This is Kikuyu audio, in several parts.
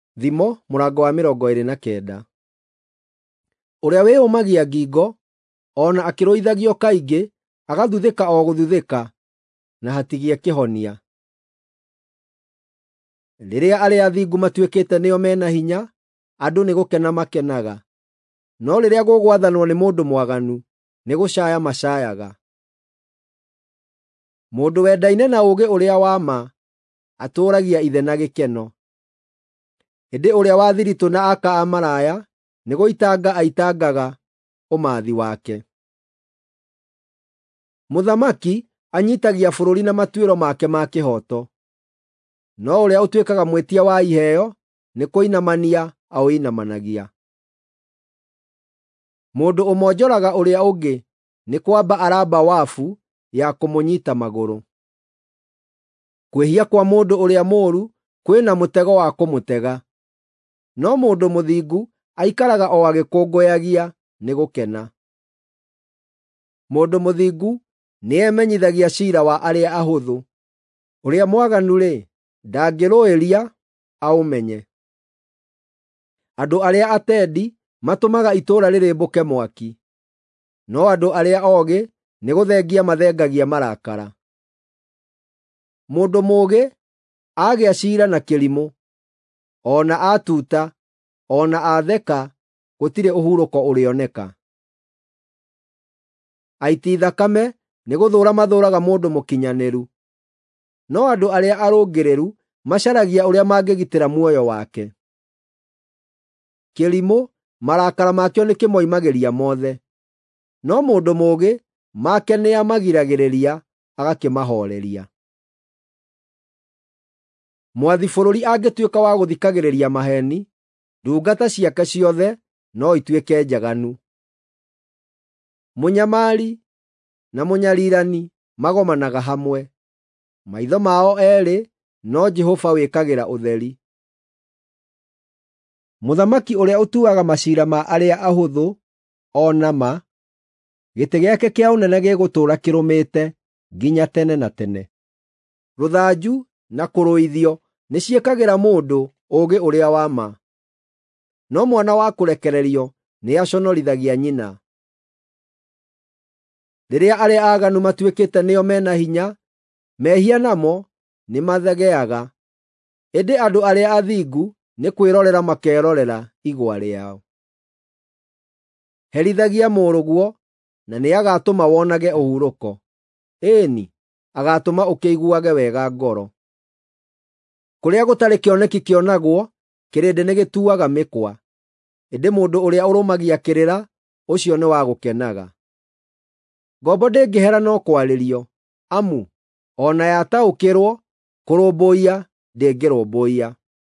Thimo mũrango wa 29. Ũrĩa wĩyũmagia ngingo, ona akĩrũithagio kaingĩ, agathuthĩka o gũthuthĩka, na hatigie kĩhonia. Rĩrĩa arĩa athingu matuĩkĩte nĩo mena hinya, andũ nĩ gũkena makenaga. No rĩrĩa gũgwathanwo nĩ mũndũ mwaganu, nĩ gũcaya macayaga. Mũndũ wendaine na ũũgĩ ũrĩa wa ma, atũũragia ithe na gĩkeno. Hĩndĩ ũrĩa wathiritũ na aka a maraya, nĩ gũitanga aitangaga ũmaathi wake. Mũthamaki anyiitagia bũrũri na matuĩro make ma kĩhooto. No ũrĩa ũtuĩkaga mwĩtia wa iheo, nĩ kũinamania aũinamanagia. Mũndũ ũmonjoraga ũrĩa ũngĩ, nĩ kwamba aramba wabu ya kũmũnyiita magũrũ. Kwĩhia kwa mũndũ ũrĩa mũũru kwĩna mũtego wa kũmũtega. No mũndũ mũthingu aikaraga o agĩkũngũyagia nĩ gũkena. Mũndũ mũthingu nĩemenyithagia ciira wa arĩa ahũthũ. Ũrĩa mwaganu-rĩ, ndangĩrũĩria aũmenye. Andũ arĩa atendi matũmaga itũũra rĩrĩmbũke mwaki. No andũ arĩa oogĩ nĩ gũthengia mathengagia marakara. Mũndũ mũũgĩ agĩa ciira na kĩrimũ, ona atuta, ona atheka, gũtirĩ ũhurũko ũrĩoneka. Aiti thakame nĩ gũthũũra mathũũraga mũndũ mũkinyanĩru. No andũ arĩa arũngĩrĩru macaragia ũrĩa mangĩgitĩra muoyo wake. Kĩrimũ marakara makĩo nĩ kĩmoimagĩria mothe. No mũndũ mũũgĩ make nĩamagiragĩrĩria, agakĩmahooreria. Mwathi bũrũri angĩtuĩka wa gũthikagĩrĩria maheeni, ndungata ciake ciothe no ituĩke njaganu. Mũnyamari na mũnyariirani magomanaga hamwe. Maitho mao eerĩ no Jehova wĩkagĩra ũtheri. Mũthamaki ũrĩa ũtuaga maciira ma arĩa ahũthũ, o nama, gĩtĩ gĩake kĩa ũnene gĩgũtũũra kĩrũmĩte nginya tene na tene. Rũthanju na kũrũithio nĩ ciĩkagĩra mũndũ ũũgĩ ũrĩa wa ma. No mwana wa kũrekererio nĩ aconorithagia nyina. Rĩrĩa arĩa aaganu matuĩkĩte nĩo mena hinya, mehia namo nĩ mathegeaga. Ĩndĩ andũ arĩa athingu nĩ kwĩrorera makerorera igwa rĩao. Herithagia mũrũguo, na nĩ agatũma wonage ũhurũko. Ĩĩni, agatũma ũkĩiguage wega ngoro. Kũrĩa gũtarĩ kĩoneki kĩonagwo, kĩrĩndĩ nĩ gĩtuaga mĩkwa. Ĩndĩ mũndũ ũrĩa ũrũmagia kĩrĩra, ũcio nĩ wa gũkenaga. Ngombo ndĩngĩhera no kwarĩrio, amu ona yataũkĩrwo, kũrũmbũiya ndĩngĩrũmbũiya.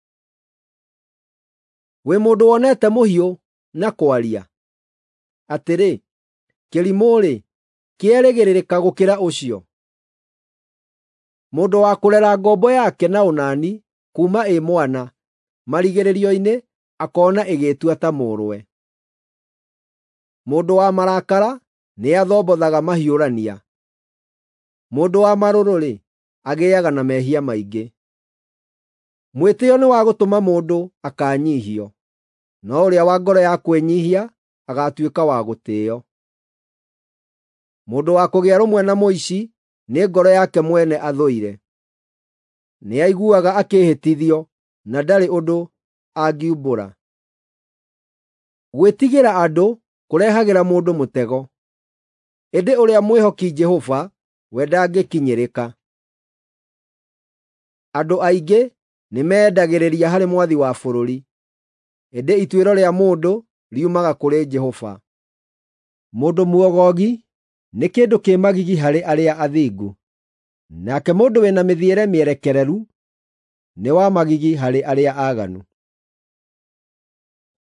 Wĩ mũndũ wonete mũhiũ na kwaria atĩrĩ, kĩrimũ-rĩ, kĩerĩgĩrĩrĩka gũkĩra ũcio. Mũndũ wa kũrera ngombo yake na ũnani kuuma ĩ mwana, marigĩrĩrio-inĩ akona ĩgĩtua ta mũrũwe. Mũndũ wa marakara nĩ athombothaga mahiũrania. Mũndũ wa marũrũ-rĩ, agĩaga na mehia maingĩ. Mwĩtĩo nĩ wa gũtũma mũndũ akanyihio, no ũrĩa wa ngoro ya kwĩnyihia agatuĩka wa gũtĩĩo. Mũndũ wa kũgĩa rũmwe na mũici nĩ ngoro yake mwene athũire. Nĩ aiguaga akĩhĩtithio, na ndarĩ ũndũ angiumbũra. Gwĩtigĩra andũ kũrehagĩra mũndũ mũtego. Ĩndĩ ũrĩa mwĩhoki Jehova we ndangĩkinyĩrĩka. Andũ aingĩ nĩ mendagĩrĩria harĩ mwathi wa bũrũri. Ĩndĩ ituĩro rĩa mũndũ riumaga kũrĩ Jehova. Mũndũ muogogi nĩ kĩndũ kĩ magigi harĩ arĩa athingu. Nake mũndũ wĩna mĩthiĩre mĩerekereru nĩ wa magigi harĩ arĩa aaganu.